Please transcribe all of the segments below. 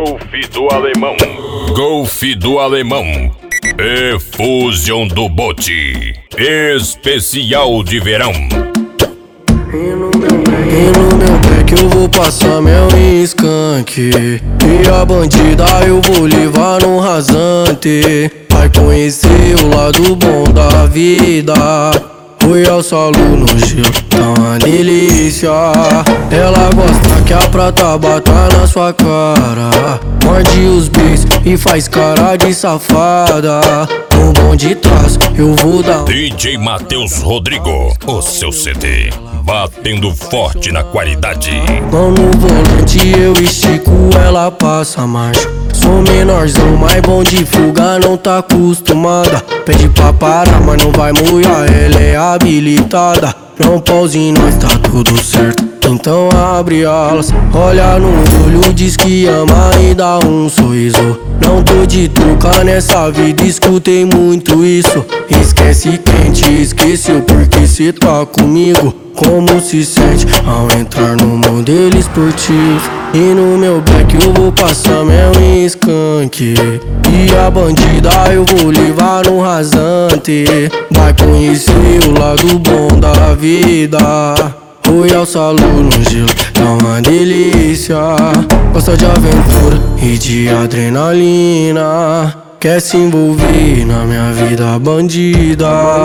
Golf do Alemão. Golf do Alemão. Efusion do Bote. Especial de verão. E no meu back eu vou passar mel e skunk. E a bandida eu vou levar no rasante. Vai conhecer o lado bom da vida. Fui ao solo no gelo, tá uma delícia. Ela gosta que a prata bata na sua cara. Morde os beijos e faz cara de safada. No bom de trás eu vou dar DJ Matheus Rodrigo, o seu CD, batendo forte na qualidade. mão no volante, eu estico, ela passa marcha. Sou menorzão, mas bom de fuga, não tá acostumada. Pede pra parar, mas não vai molhar, ela é habilitada. Não pause em nós, tá tudo certo, então abre alas. Olha no olho, diz que ama e dá um sorriso. Não tô de truca nessa vida, escutei muito isso. Esquece quem te esqueceu, porque cê tá comigo. Como se sente ao entrar no modelo esportivo? E no meu back eu vou passar mel e skunk. E a bandida eu vou levar no rasante. Vai conhecer o lado bom da vida. Fui ao salão no gelo, tá uma delícia. Gosta de aventura e de adrenalina. Quer se envolver na minha vida bandida.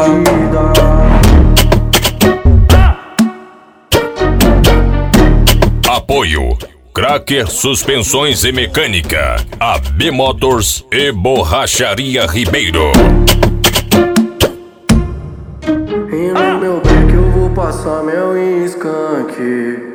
Apoio Cracker Suspensões e Mecânica, AB Motors e Borracharia Ribeiro. E no meu back eu vou passar mel e skunk.